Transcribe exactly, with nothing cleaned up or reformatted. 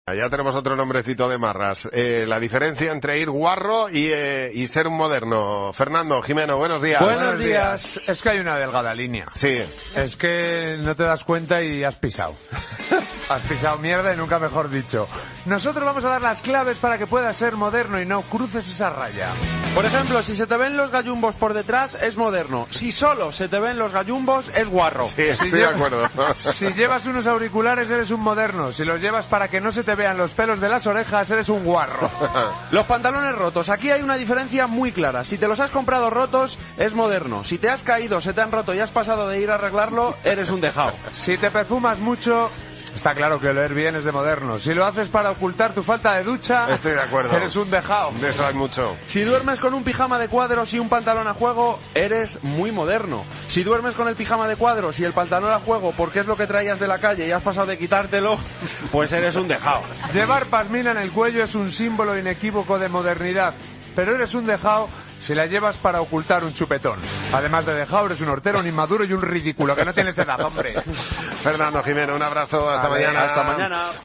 Ya tenemos otro nombrecito de marras. Eh, la diferencia entre ir guarro y, eh, y ser un moderno. Fernando, Jimeno, buenos días. Buenos, buenos días. días. Es que hay una delgada línea. Sí. Es que no te das cuenta y has pisado. Has pisado mierda y nunca mejor dicho. Nosotros vamos a dar las claves para que puedas ser moderno y no cruces esa raya. Por ejemplo, si se te ven los gallumbos por detrás, es moderno. Si solo se te ven los gallumbos, es guarro. Sí, estoy si de acuerdo. Si llevas unos auriculares, eres un moderno. Si los llevas para que no se te vean los pelos de las orejas, eres un guarro. Los pantalones rotos. Aquí hay una diferencia muy clara. Si te los has comprado rotos, es moderno. Si te has caído, se te han roto y has pasado de ir a arreglarlo, eres un dejao. Si te perfumas mucho, está claro que oler bien es de moderno. Si lo haces para ocultar tu falta de ducha, estoy de acuerdo. Eres un dejao. De eso hay mucho. Si duermes con un pijama de cuadros y un pantalón a juego, eres muy moderno. Si duermes con el pijama de cuadros y el pantalón a juego porque es lo que traías de la calle y has pasado de quitártelo, pues eres un dejao. Llevar pasmina en el cuello es un símbolo inequívoco de modernidad, pero eres un dejao si la llevas para ocultar un chupetón. Además de dejao, eres un hortero, un inmaduro y un ridículo, que no tienes edad, hombre. Fernando, Jimeno, un abrazo, hasta Vale, mañana. Hasta mañana.